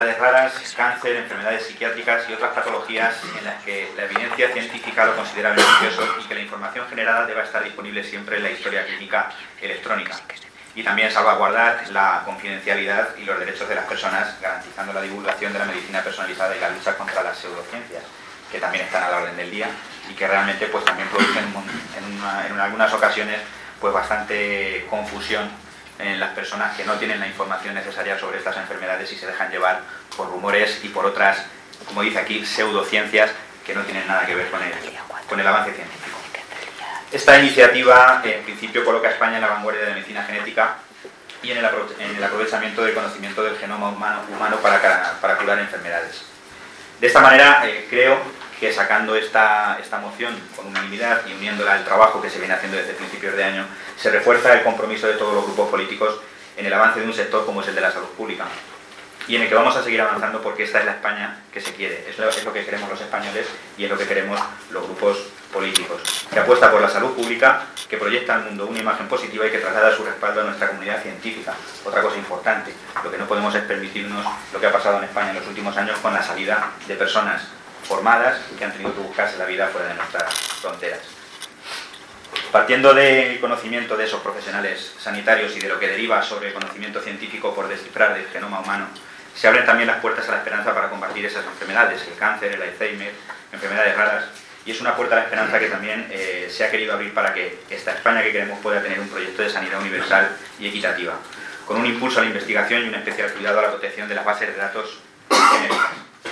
Raras, cáncer, enfermedades psiquiátricas y otras patologías en las que la evidencia científica lo considera beneficioso y que la información generada deba estar disponible siempre en la historia clínica electrónica. Y también salvaguardar la confidencialidad y los derechos de las personas, garantizando la divulgación de la medicina personalizada y la lucha contra las pseudociencias, que también están a la orden del día y que realmente pues también producen en algunas ocasiones pues bastante confusión en las personas que no tienen la información necesaria sobre estas enfermedades y se dejan llevar por rumores y por otras, como dice aquí, pseudociencias que no tienen nada que ver con el avance científico. Esta iniciativa, en principio, coloca a España en la vanguardia de la medicina genética y en el aprovechamiento del conocimiento del genoma humano para curar enfermedades. De esta manera, creo que sacando esta moción con unanimidad y uniéndola al trabajo que se viene haciendo desde principios de año, se refuerza el compromiso de todos los grupos políticos en el avance de un sector como es el de la salud pública y en el que vamos a seguir avanzando porque esta es la España que se quiere, es lo que queremos los españoles y es lo que queremos los grupos políticos, que apuesta por la salud pública, que proyecta al mundo una imagen positiva y que traslada su respaldo a nuestra comunidad científica. Otra cosa importante, lo que no podemos es permitirnos lo que ha pasado en España en los últimos años con la salida de personas formadas que han tenido que buscarse la vida fuera de nuestras fronteras. Partiendo del conocimiento de esos profesionales sanitarios y de lo que deriva sobre el conocimiento científico por descifrar del genoma humano, se abren también las puertas a la esperanza para combatir esas enfermedades, el cáncer, el Alzheimer, enfermedades raras, y es una puerta a la esperanza que también se ha querido abrir para que esta España que queremos pueda tener un proyecto de sanidad universal y equitativa, con un impulso a la investigación y un especial cuidado a la protección de las bases de datos genéricas.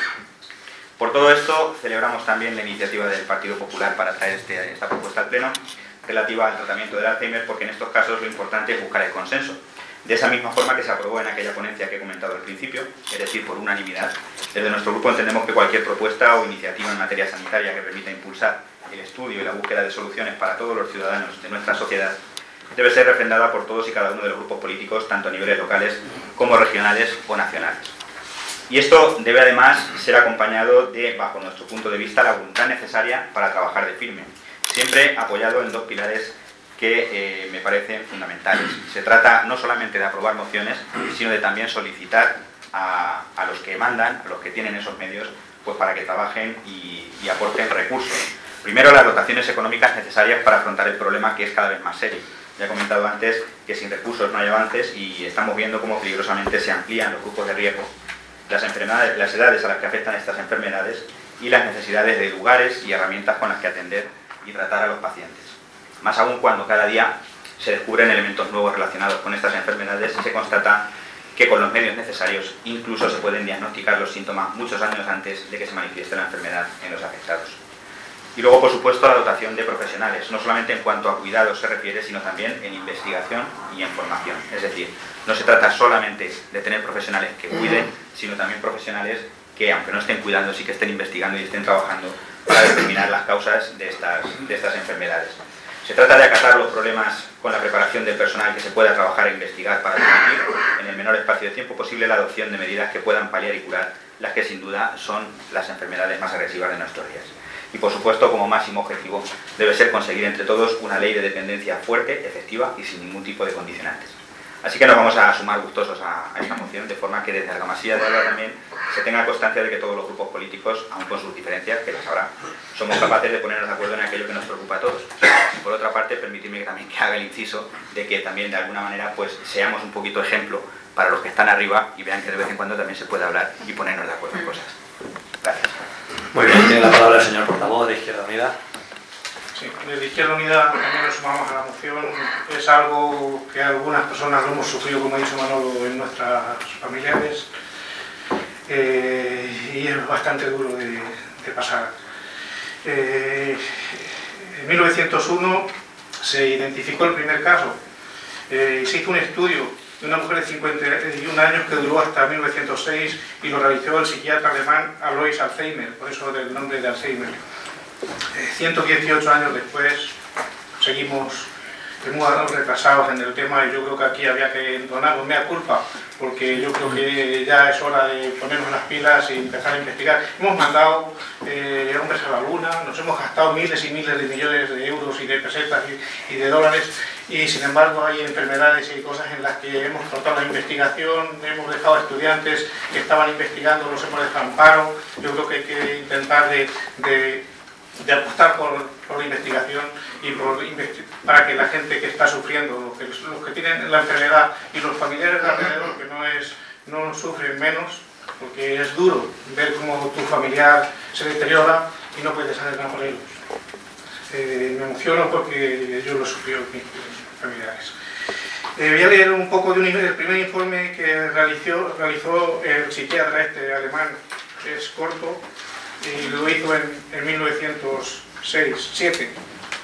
Por todo esto, celebramos también la iniciativa del Partido Popular para traer esta propuesta al Pleno relativa al tratamiento del Alzheimer, porque en estos casos lo importante es buscar el consenso. De esa misma forma que se aprobó en aquella ponencia que he comentado al principio, es decir, por unanimidad. Desde nuestro grupo entendemos que cualquier propuesta o iniciativa en materia sanitaria que permita impulsar el estudio y la búsqueda de soluciones para todos los ciudadanos de nuestra sociedad debe ser refrendada por todos y cada uno de los grupos políticos, tanto a niveles locales como regionales o nacionales. Y esto debe además ser acompañado de, bajo nuestro punto de vista, la voluntad necesaria para trabajar de firme, siempre apoyado en dos pilares que me parecen fundamentales. Se trata no solamente de aprobar mociones, sino de también solicitar a los que mandan, a los que tienen esos medios, pues para que trabajen y aporten recursos. Primero, las dotaciones económicas necesarias para afrontar el problema, que es cada vez más serio. Ya he comentado antes que sin recursos no hay avances y estamos viendo cómo peligrosamente se amplían los grupos de riesgo, las enfermedades, las edades a las que afectan estas enfermedades y las necesidades de lugares y herramientas con las que atender y tratar a los pacientes. Más aún cuando cada día se descubren elementos nuevos relacionados con estas enfermedades y se constata que con los medios necesarios incluso se pueden diagnosticar los síntomas muchos años antes de que se manifieste la enfermedad en los afectados. Y luego, por supuesto, la dotación de profesionales, no solamente en cuanto a cuidados se refiere, sino también en investigación y en formación. Es decir, no se trata solamente de tener profesionales que cuiden, sino también profesionales que, aunque no estén cuidando, sí que estén investigando y estén trabajando para determinar las causas de estas enfermedades. Se trata de acatar los problemas con la preparación del personal que se pueda trabajar e investigar para permitir, en el menor espacio de tiempo posible, la adopción de medidas que puedan paliar y curar las que sin duda son las enfermedades más agresivas de nuestros días. Y por supuesto, como máximo objetivo, debe ser conseguir entre todos una ley de dependencia fuerte, efectiva y sin ningún tipo de condicionantes. Así que nos vamos a sumar gustosos a esta moción, de forma que desde Argamasilla de Alba también se tenga constancia de que todos los grupos políticos, aun con sus diferencias, que las habrá, somos capaces de ponernos de acuerdo en aquello que nos preocupa a todos. Y por otra parte, permitirme que también haga el inciso de que también de alguna manera pues seamos un poquito ejemplo para los que están arriba y vean que de vez en cuando también se puede hablar y ponernos de acuerdo en cosas. Gracias. Muy bien, tiene la palabra el señor portavoz de Izquierda Unida. Sí, desde Izquierda Unida también nos sumamos a la moción. Es algo que algunas personas lo hemos sufrido, como ha dicho Manolo, en nuestras familiares y es bastante duro de pasar. En 1901 se identificó el primer caso y se hizo un estudio de una mujer de 51 años que duró hasta 1906 y lo realizó el psiquiatra alemán Alois Alzheimer, por eso el nombre de Alzheimer. 118 años después seguimos muy retrasados en el tema y yo creo que aquí había que entonarnos mea culpa, porque yo creo que ya es hora de ponernos las pilas y empezar a investigar. Hemos mandado hombres a la luna, nos hemos gastado miles y miles de millones de euros y de pesetas y de dólares y sin embargo hay enfermedades y cosas en las que hemos cortado la investigación, hemos dejado a estudiantes que estaban investigando, los hemos dejado en paro. Yo creo que hay que intentar de apostar por la investigación y para que la gente que está sufriendo, los que tienen la enfermedad y los familiares de alrededor, que no sufren menos, porque es duro ver cómo tu familiar se deteriora y no puedes hacer nada por ellos. Me emociono porque yo lo sufrí con mis familiares. Voy a leer un poco del primer informe que realizó el psiquiatra alemán, que es corto, y lo hizo en 1907.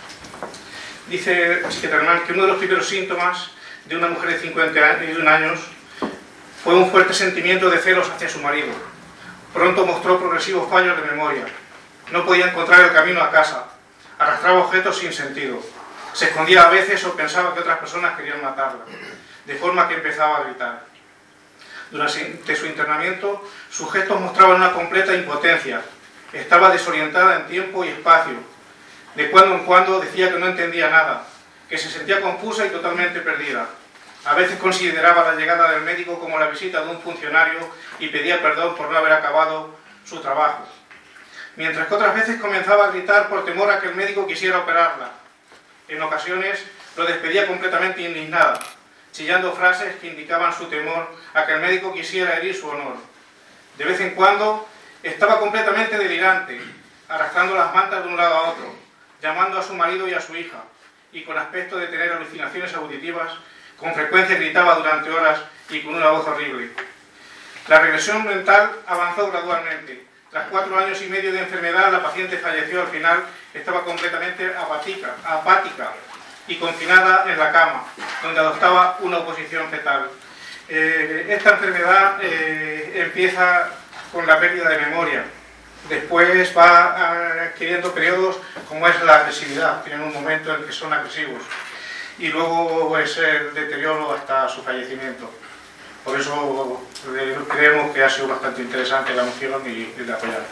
Dice el psiquiatra alemán que uno de los primeros síntomas de una mujer de 51 años fue un fuerte sentimiento de celos hacia su marido. Pronto mostró progresivos fallos de memoria. No podía encontrar el camino a casa. Arrastraba objetos sin sentido. Se escondía a veces o pensaba que otras personas querían matarla, de forma que empezaba a gritar. Durante su internamiento, sus gestos mostraban una completa impotencia. Estaba desorientada en tiempo y espacio. De cuando en cuando decía que no entendía nada, que se sentía confusa y totalmente perdida. A veces consideraba la llegada del médico como la visita de un funcionario y pedía perdón por no haber acabado su trabajo. Mientras que otras veces comenzaba a gritar por temor a que el médico quisiera operarla. En ocasiones lo despedía completamente indignada, chillando frases que indicaban su temor a que el médico quisiera herir su honor. De vez en cuando estaba completamente delirante, arrastrando las mantas de un lado a otro, llamando a su marido y a su hija, y con aspecto de tener alucinaciones auditivas, con frecuencia gritaba durante horas y con una voz horrible. La regresión mental avanzó gradualmente. Tras 4 años y medio de enfermedad, la paciente falleció al final. Estaba completamente apática y confinada en la cama, donde adoptaba una posición fetal. Esta enfermedad empieza con la pérdida de memoria. Después va adquiriendo periodos como es la agresividad. Tienen un momento en que son agresivos. Y luego es el deterioro hasta su fallecimiento. Por eso creemos que ha sido bastante interesante la moción y le apoyamos.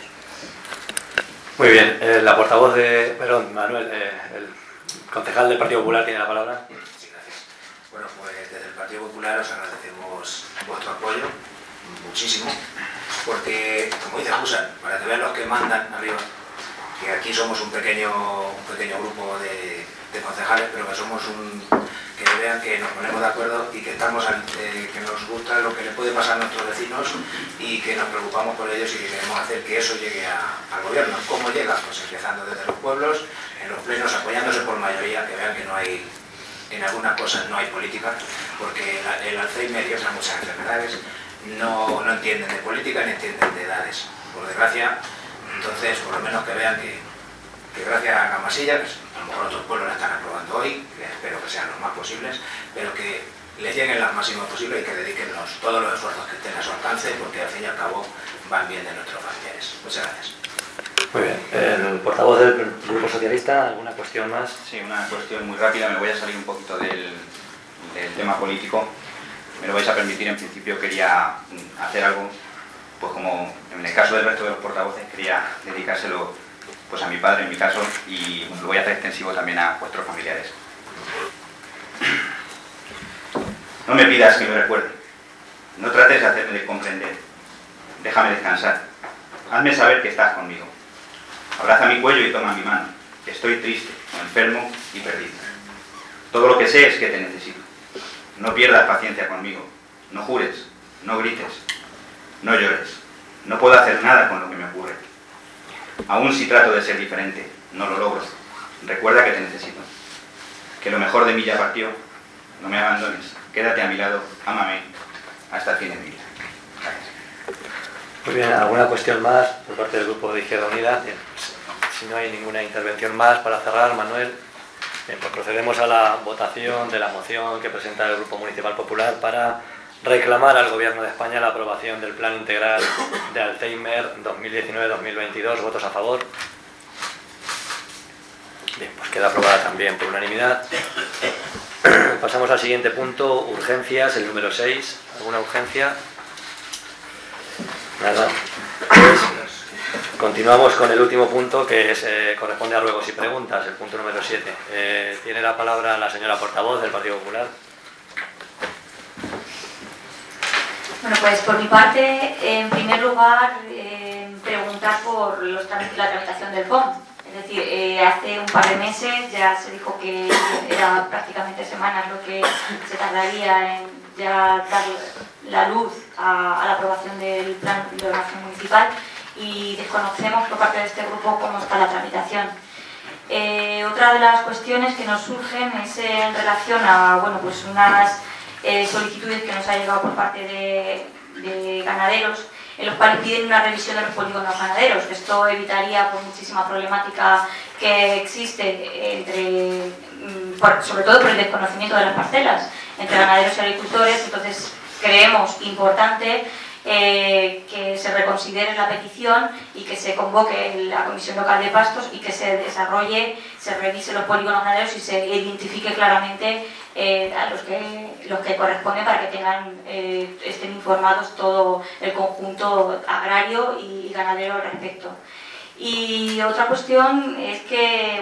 Muy bien, la portavoz de... Perdón, Manuel, el concejal del Partido Popular tiene la palabra. Sí, gracias. Bueno, pues desde el Partido Popular os agradecemos vuestro apoyo, muchísimo, porque, como dice Jusan, para que vean los que mandan arriba, que aquí somos un pequeño grupo de concejales, pero que somos que vean que nos ponemos de acuerdo y que estamos que nos gusta lo que le puede pasar a nuestros vecinos y que nos preocupamos por ellos y que queremos hacer que eso llegue al gobierno. ¿Cómo llega? Pues empezando desde los pueblos, en los plenos, apoyándose por mayoría, que vean que no hay, en algunas cosas no hay política, porque el Alzheimer y otras muchas enfermedades no entienden de política ni entienden de edades, por desgracia. Entonces, por lo menos que vean que gracias a Camasilla, que a lo mejor otros pueblos la están aprobando hoy, que espero que sean los más posibles, pero que les lleguen las máximas posibles y que dediquen todos los esfuerzos que estén a su alcance, porque al fin y al cabo van bien de nuestros familiares. Muchas gracias. Muy bien. El portavoz del Grupo Socialista, ¿alguna cuestión más? Sí, una cuestión muy rápida. Me voy a salir un poquito del tema político. Me lo vais a permitir. En principio quería hacer algo, pues como en el caso del resto de los portavoces, quería dedicárselo pues a mi padre en mi caso, y lo voy a hacer extensivo también a vuestros familiares. No me pidas que me recuerde. No trates de hacerme comprender. Déjame descansar. Hazme saber que estás conmigo. Abraza mi cuello y toma mi mano. Estoy triste, enfermo y perdido. Todo lo que sé es que te necesito. No pierdas paciencia conmigo. No jures, no grites, no llores. No puedo hacer nada con lo que me ocurre. Aún si trato de ser diferente, no lo logro. Recuerda que te necesito. Que lo mejor de mí ya partió. No me abandones. Quédate a mi lado. Ámame hasta el fin de mi vida. Gracias. Muy bien, ¿alguna cuestión más por parte del Grupo de Izquierda Unida? Bien, pues, si no hay ninguna intervención más para cerrar, Manuel, bien, pues procedemos a la votación de la moción que presenta el Grupo Municipal Popular para reclamar al Gobierno de España la aprobación del Plan Integral de Alzheimer 2019-2022. ¿Votos a favor? Bien, pues queda aprobada también por unanimidad. Pasamos al siguiente punto, urgencias, el número 6. ¿Alguna urgencia? Nada. Pues, Continuamos con el último punto, que es, corresponde a ruegos y preguntas, el punto número 7. Tiene la palabra la señora portavoz del Partido Popular. Bueno, pues por mi parte, en primer lugar, preguntar por la tramitación del FOM. Es decir, hace un par de meses ya se dijo que era prácticamente semanas lo que se tardaría en ya dar la luz a la aprobación del plan de ordenación municipal, y desconocemos por parte de este grupo cómo está la tramitación. Otra de las cuestiones que nos surgen es en relación a pues unas solicitudes que nos ha llegado por parte de ganaderos, en los cuales piden una revisión de los polígonos ganaderos. Esto evitaría muchísima problemática que existe sobre todo por el desconocimiento de las parcelas entre ganaderos y agricultores. Entonces creemos importante que se reconsidere la petición y que se convoque la Comisión Local de Pastos y que se desarrolle, se revise los polígonos ganaderos y se identifique claramente a los que corresponden, para que estén informados todo el conjunto agrario y ganadero al respecto. Y otra cuestión es que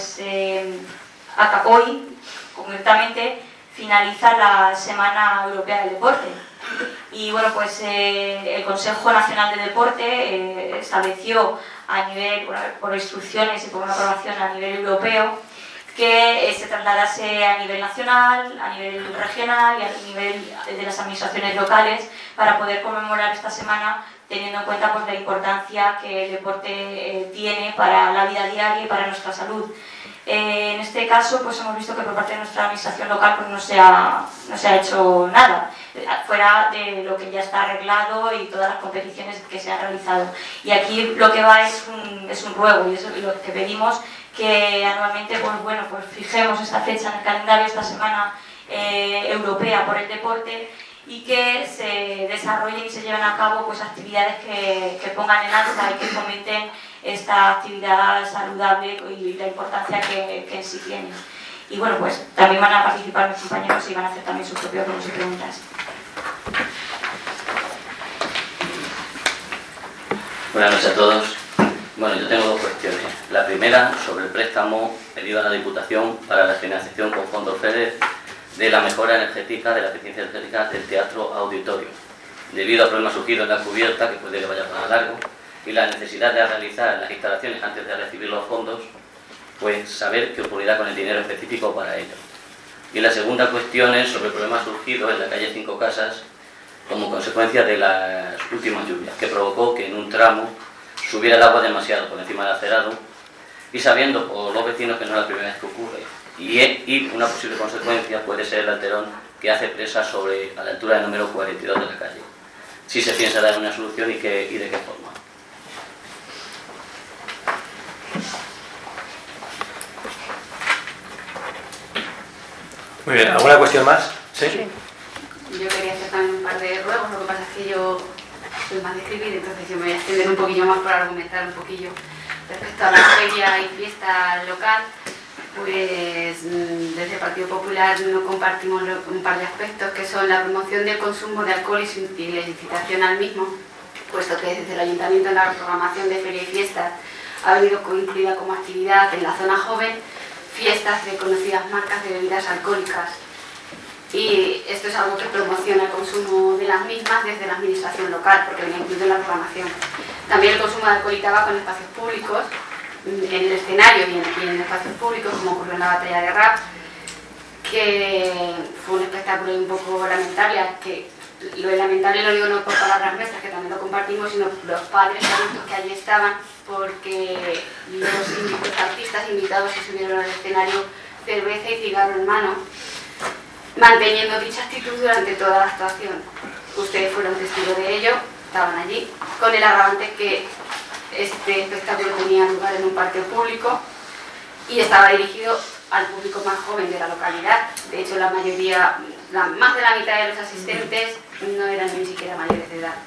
hoy concretamente finaliza la Semana Europea del Deporte. Y el Consejo Nacional de Deporte estableció a nivel, por instrucciones y por una aprobación a nivel europeo, que se trasladase a nivel nacional, a nivel regional y a nivel de las administraciones locales, para poder conmemorar esta semana, teniendo en cuenta la importancia que el deporte tiene para la vida diaria y para nuestra salud. En este caso hemos visto que por parte de nuestra administración local no se ha hecho nada, fuera de lo que ya está arreglado y todas las competiciones que se han realizado. Y aquí lo que va es un ruego, y eso es lo que pedimos, que anualmente fijemos esta fecha en el calendario, esta semana europea por el deporte, y que se desarrollen y se lleven a cabo actividades que pongan en alza y que fomenten esta actividad saludable y la importancia que en sí tiene. Y también van a participar mis compañeros y van a hacer también sus propios ruegos y preguntas. Buenas noches a todos. Yo tengo dos cuestiones. La primera, sobre el préstamo pedido a la Diputación para la financiación con fondos FEDER de la mejora energética, de la eficiencia energética del Teatro Auditorio. Debido a problemas surgidos en la cubierta, que puede que vaya para largo, y la necesidad de realizar las instalaciones antes de recibir los fondos, saber qué ocurrirá con el dinero específico para ello. Y la segunda cuestión es sobre el problema surgido en la calle 5 Casas como consecuencia de las últimas lluvias, que provocó que en un tramo subiera el agua demasiado por encima del acerado, y sabiendo por los vecinos que no es la primera vez que ocurre, y una posible consecuencia puede ser el alterón que hace presa a la altura del número 42 de la calle. Si se piensa dar una solución y de qué forma. Muy bien, ¿alguna cuestión más? ¿Sí? Yo quería hacer también un par de ruegos, lo que pasa es que yo soy más de escribir, entonces yo me voy a extender un poquillo más para argumentar un poquillo respecto a la feria y fiesta local. Desde el Partido Popular no compartimos un par de aspectos, que son la promoción del consumo de alcohol y la incitación al mismo, puesto que desde el Ayuntamiento en la programación de feria y fiestas ha venido incluida como actividad en la zona joven fiestas de conocidas marcas de bebidas alcohólicas. Y esto es algo que promociona el consumo de las mismas desde la administración local, porque viene incluido en la programación. También el consumo de alcohol y tabaco en espacios públicos, en el escenario y en espacios públicos, como ocurrió en la batalla de rap, que fue un espectáculo un poco lamentable, que lo de lamentable lo digo no por palabras nuestras, que también lo compartimos, sino los padres y adultos que allí estaban, porque los artistas invitados se subieron al escenario cerveza y cigarro en mano, manteniendo dicha actitud durante toda la actuación. Ustedes fueron testigos de ello, estaban allí, con el agravante que este espectáculo tenía lugar en un parque público y estaba dirigido al público más joven de la localidad. De hecho, la mayoría, más de la mitad de los asistentes no eran ni siquiera mayores de edad.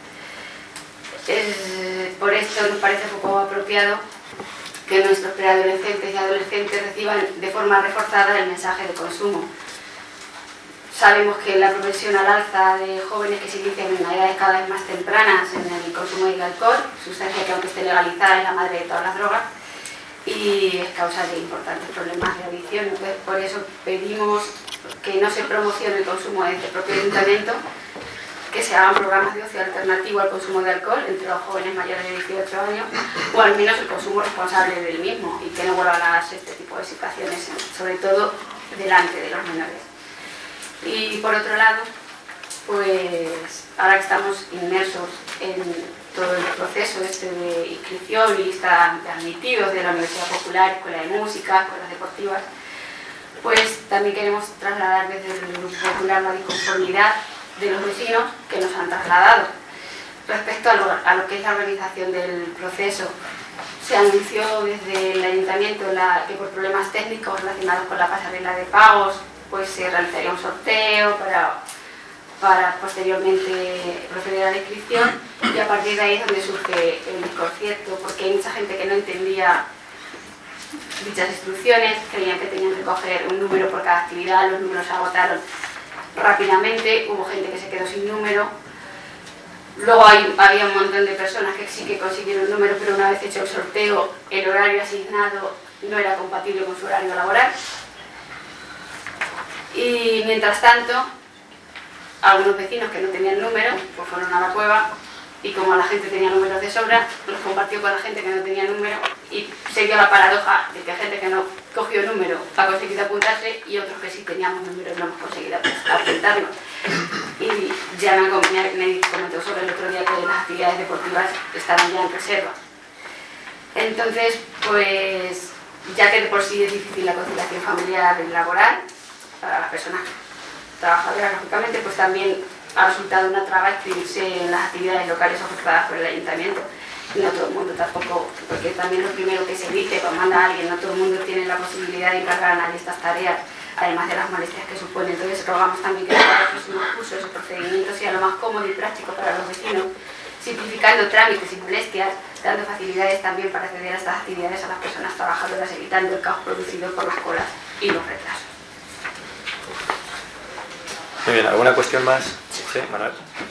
Por esto nos parece poco apropiado que nuestros preadolescentes y adolescentes reciban de forma reforzada el mensaje de consumo. sabemos que la propensión al alza de jóvenes que se inician en edades cada vez más tempranas en el consumo de alcohol, sustancia que aunque esté legalizada es la madre de todas las drogas, y es causa de importantes problemas de adicción. Entonces, por eso pedimos que no se promocione el consumo desde el propio ayuntamiento, que se hagan programas de ocio alternativo al consumo de alcohol entre los jóvenes mayores de 18 años, o al menos el consumo responsable del mismo, y que no vuelvan a darse este tipo de situaciones, sobre todo delante de los menores. Y por otro lado, pues ahora que estamos inmersos en todo el proceso de inscripción y lista de admitidos de la Universidad Popular, Escuela de Música, escuelas deportivas, pues también queremos trasladar desde el Grupo Popular la disconformidad de los vecinos que nos han trasladado respecto a lo que es la organización del proceso. Se anunció desde el ayuntamiento que por problemas técnicos relacionados con la pasarela de pagos pues se realizaría un sorteo para posteriormente proceder a la inscripción, y a partir de ahí es donde surge el desconcierto, porque hay mucha gente que no entendía dichas instrucciones, creían que tenían que coger un número por cada actividad, los números se agotaron rápidamente, hubo gente que se quedó sin número. Luego había un montón de personas que sí que consiguieron un número, pero una vez hecho el sorteo, el horario asignado no era compatible con su horario laboral. Y mientras tanto, algunos vecinos que no tenían número, pues fueron a la cueva, y como la gente tenía números de sobra, los compartió con la gente que no tenía número, y se dio la paradoja de que gente que no cogió número ha conseguido apuntarse, y otros que sí teníamos número no hemos conseguido apuntarnos. Y ya me comentó sobre el otro día que las actividades deportivas estaban ya en reserva. Entonces, pues, ya que de por sí es difícil la conciliación familiar y laboral, para las personas trabajadoras, lógicamente, pues también ha resultado una traba inscribirse en las actividades locales ofertadas por el ayuntamiento. No todo el mundo tampoco, porque también lo primero que se dice cuando manda a alguien, no todo el mundo tiene la posibilidad de encargar a nadie estas tareas, además de las molestias que supone. Entonces rogamos también que los próximos cursos o procedimientos sea lo más cómodo y práctico para los vecinos, simplificando trámites y molestias, dando facilidades también para acceder a estas actividades a las personas trabajadoras, evitando el caos producido por las colas y los retrasos. Muy bien, ¿alguna cuestión más? Sí, Manuel.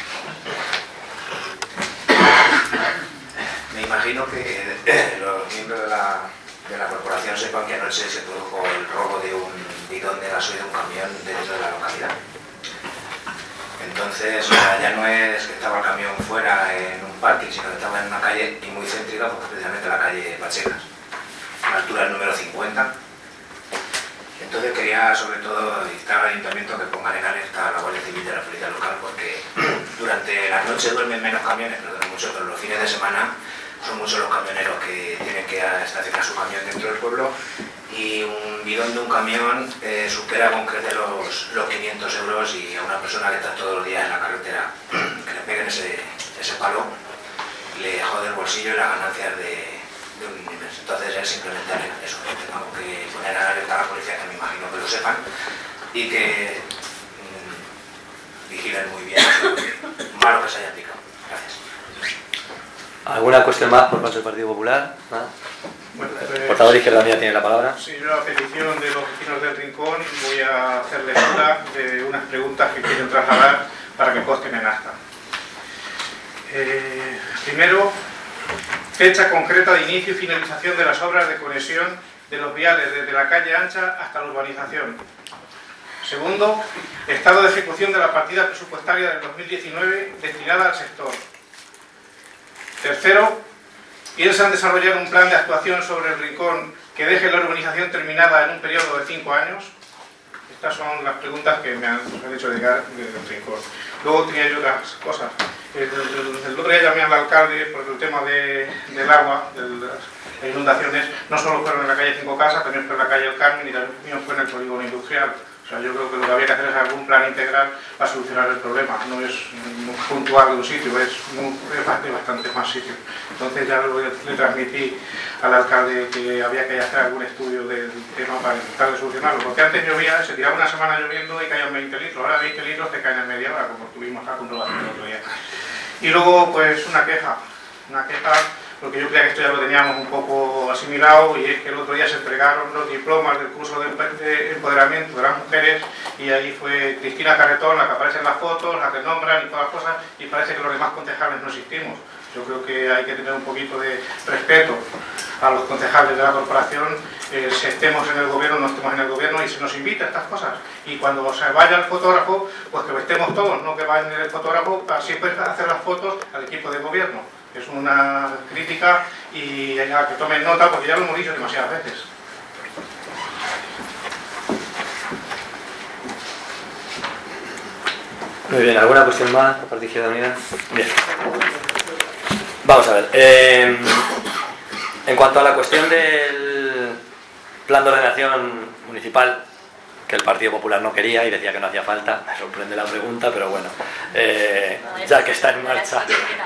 Me imagino que los miembros de la corporación sepan que anoche se produjo el robo de un bidón de gasoil de un camión dentro de la localidad. Entonces, ya no es que estaba el camión fuera en un parking, sino que estaba en una calle y muy céntrica, porque precisamente la calle Pachecas, a la altura del número 50. Entonces quería sobre todo instar al ayuntamiento que pongan en alerta a la Guardia Civil de la Policía Local, porque durante las noches duermen menos camiones, pero los fines de semana son muchos los camioneros que tienen que estacionar su camión dentro del pueblo, y un bidón de un camión supera con creces los 500 euros, y a una persona que está todos los días en la carretera que le peguen ese palo le jode el bolsillo y las ganancias de un inmenso. Entonces es simplemente eso, que tengo que poner a alerta a la policía, que me imagino que lo sepan, y que vigilen muy bien lo malo que se haya aplicado. Gracias. ¿Alguna cuestión más por parte del Partido Popular? ¿Nada? Bueno, Portavoz de Izquierda Unida tiene la palabra. Sí, yo a petición de los vecinos del Rincón voy a hacer lectura de unas preguntas que quieren trasladar para que consten en acta. Primero, fecha concreta de inicio y finalización de las obras de conexión de los viales desde la calle Ancha hasta la urbanización. Segundo, estado de ejecución de la partida presupuestaria del 2019 destinada al sector. Tercero, piensan desarrollar un plan de actuación sobre el Rincón que deje la urbanización terminada en un periodo de 5 años. Estas son las preguntas que me han hecho llegar del Rincón. Luego tenía yo otras cosas. El otro día llamé al alcalde por el tema del agua, de las inundaciones. No solo fueron en la calle 5 Casas, también fue en la calle El Carmen y también fue en el polígono industrial. O sea, yo creo que lo que había que hacer es algún plan integral para solucionar el problema. No es puntual de un sitio, es de bastante más sitios. Entonces ya le transmití al alcalde que había que hacer algún estudio del tema para intentar de solucionarlo. Porque antes llovía, se tiraba una semana lloviendo y caían 20 litros. Ahora 20 litros te caen en media hora, como tuvimos la comprobación el otro día. Y luego, pues, una queja, porque yo creía que esto ya lo teníamos un poco asimilado, y es que el otro día se entregaron los diplomas del curso de empoderamiento de las mujeres, y ahí fue Cristina Carretón la que aparece en las fotos, la que nombran y todas las cosas, y parece que los demás concejales no existimos. Yo creo que hay que tener un poquito de respeto a los concejales de la corporación, si estemos en el gobierno o no estemos en el gobierno, y se nos invita a estas cosas. Y cuando se vaya el fotógrafo, pues que estemos todos, no que vaya el fotógrafo, así puede hacer las fotos al equipo de gobierno. Es una crítica, y que tomen nota, porque ya lo hemos dicho demasiadas veces. Muy bien, ¿alguna cuestión más por parte de Izquierda Unida? Bien. Vamos a ver. En cuanto a la cuestión del plan de ordenación municipal, que el Partido Popular no quería y decía que no hacía falta, me sorprende la pregunta, pero bueno, ya que está en marcha.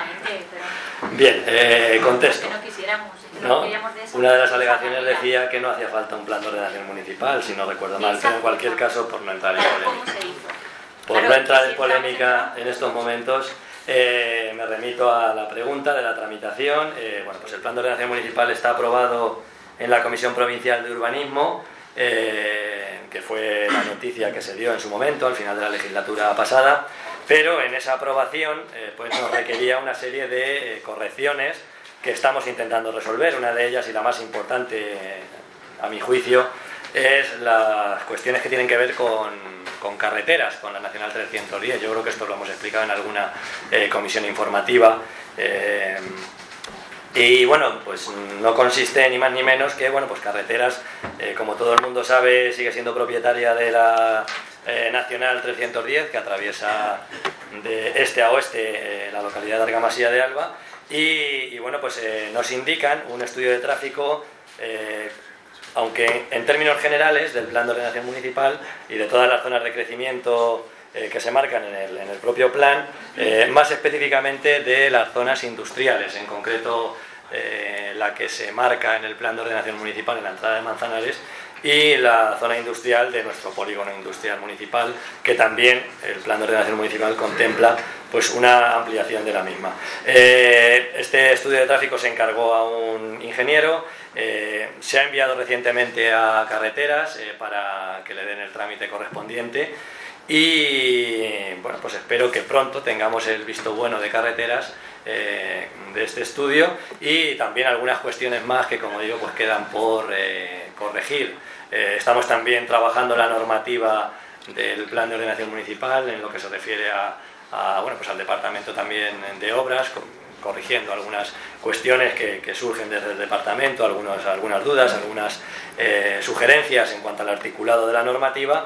Bien, contesto. ¿No? Una de las alegaciones decía que no hacía falta un plan de ordenación municipal, si no recuerdo mal, pero en cualquier caso, por no entrar en polémica. Por no entrar en polémica en estos momentos, me remito a la pregunta de la tramitación. Bueno, pues el plan de ordenación municipal está aprobado en la Comisión Provincial de Urbanismo, que fue la noticia que se dio en su momento, al final de la legislatura pasada, pero en esa aprobación pues nos requería una serie de correcciones que estamos intentando resolver. Una de ellas, y la más importante a mi juicio, es las cuestiones que tienen que ver con carreteras, con la Nacional 310. Yo creo que esto lo hemos explicado en alguna comisión informativa. Y bueno, pues no consiste ni más ni menos que, bueno, pues carreteras, como todo el mundo sabe, sigue siendo propietaria de la Nacional 310, que atraviesa de este a oeste la localidad de Argamasía de Alba, y bueno, pues nos indican un estudio de tráfico, aunque en términos generales del plan de ordenación municipal y de todas las zonas de crecimiento que se marcan en el propio plan, más específicamente de las zonas industriales, en concreto la que se marca en el plan de ordenación municipal en la entrada de Manzanares, y la zona industrial de nuestro polígono industrial municipal, que también el plan de ordenación municipal contempla pues una ampliación de la misma. Este estudio de tráfico se encargó a un ingeniero, se ha enviado recientemente a Carreteras para que le den el trámite correspondiente, y bueno, pues espero que pronto tengamos el visto bueno de Carreteras de este estudio, y también algunas cuestiones más que, como digo, pues quedan por corregir. Estamos también trabajando la normativa del plan de ordenación municipal en lo que se refiere bueno, pues al departamento también de obras, corrigiendo algunas cuestiones que surgen desde el departamento, algunas dudas, algunas sugerencias en cuanto al articulado de la normativa,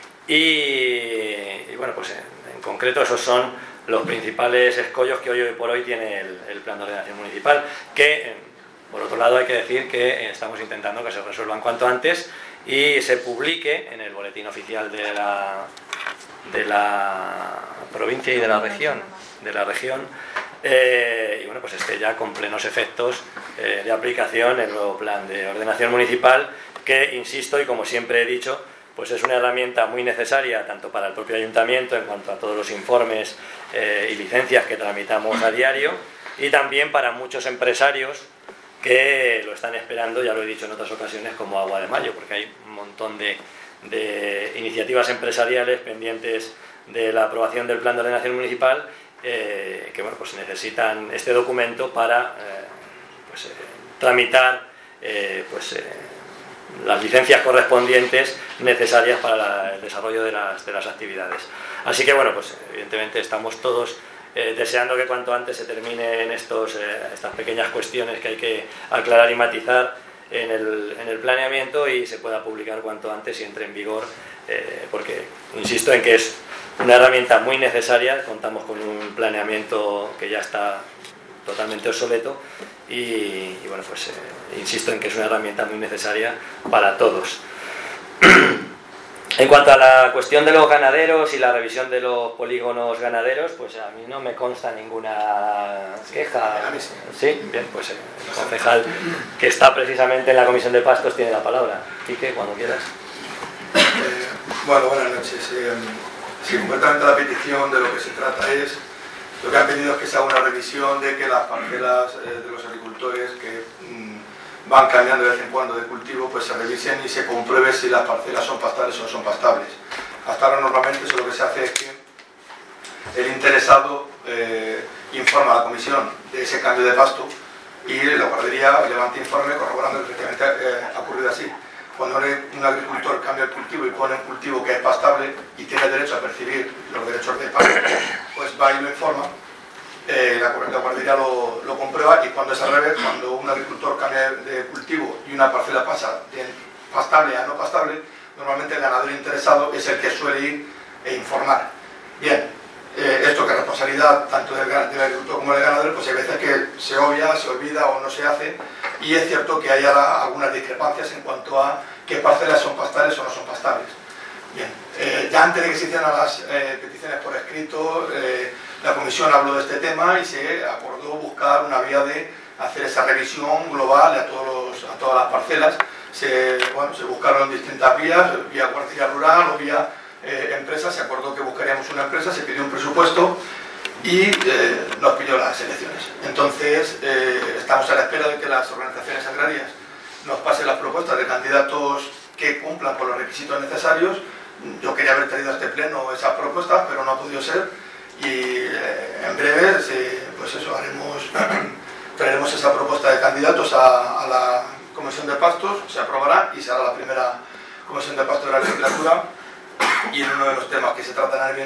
y bueno, pues en concreto esos son los principales escollos que hoy por hoy tiene el plan de ordenación municipal, que por otro lado hay que decir que estamos intentando que se resuelvan cuanto antes y se publique en el boletín oficial de la provincia y de la región, y bueno, pues esté ya con plenos efectos de aplicación el nuevo plan de ordenación municipal, que, insisto, y como siempre he dicho, pues es una herramienta muy necesaria tanto para el propio ayuntamiento en cuanto a todos los informes y licencias que tramitamos a diario, y también para muchos empresarios que lo están esperando, ya lo he dicho en otras ocasiones, como agua de mayo, porque hay un montón de iniciativas empresariales pendientes de la aprobación del plan de ordenación municipal, que bueno, pues necesitan este documento para tramitar las licencias correspondientes necesarias para el desarrollo de las actividades. Así que bueno, pues evidentemente estamos todos deseando que cuanto antes se terminen estas pequeñas cuestiones que hay que aclarar y matizar en el planeamiento, y se pueda publicar cuanto antes y entre en vigor, porque insisto en que es una herramienta muy necesaria. Contamos con un planeamiento que ya está totalmente obsoleto, y bueno, pues insisto en que es una herramienta muy necesaria para todos. En cuanto a la cuestión de los ganaderos y la revisión de los polígonos ganaderos, pues a mí no me consta ninguna queja. Sí, bien, pues el concejal que está precisamente en la Comisión de Pastos tiene la palabra. Quique, cuando quieras. Bueno, buenas noches. Sí, concretamente la petición de lo que se trata es, lo que han pedido es que se haga una revisión de que las parcelas de los agricultores agricultores que van cambiando de vez en cuando de cultivo, pues se revisen y se compruebe si las parcelas son pastables o no son pastables. Hasta ahora normalmente eso lo que se hace es que el interesado informa a la comisión de ese cambio de pasto y la guardería levanta informe corroborando que efectivamente ha ocurrido así. Cuando un agricultor cambia el cultivo y pone un cultivo que es pastable y tiene derecho a percibir los derechos de pasto, pues va y lo informa, la guardería lo comprueba, y cuando es al revés, cuando un agricultor cambia de cultivo y una parcela pasa de pastable a no pastable, normalmente el ganadero interesado es el que suele ir e informar. Bien, esto que es responsabilidad tanto del agricultor como del ganadero, pues hay veces que se obvia, se olvida o no se hace, y es cierto que hay ahora algunas discrepancias en cuanto a qué parcelas son pastables o no son pastables. Bien, ya antes de que se hicieran las peticiones por escrito, la comisión habló de este tema y se acordó buscar una vía de hacer esa revisión global a todas las parcelas. Se buscaron distintas vías, vía guardería rural o vía empresa. Se acordó que buscaríamos una empresa, se pidió un presupuesto y nos pidió las elecciones. Entonces estamos a la espera de que las organizaciones agrarias nos pasen las propuestas de candidatos que cumplan con los requisitos necesarios. Yo quería haber traído a este pleno esas propuestas, pero no ha podido ser, y en breve pues eso, traeremos esa propuesta de candidatos a la Comisión de Pastos, se aprobará y será la primera Comisión de Pastos de la legislatura, y en uno de los temas que se tratarán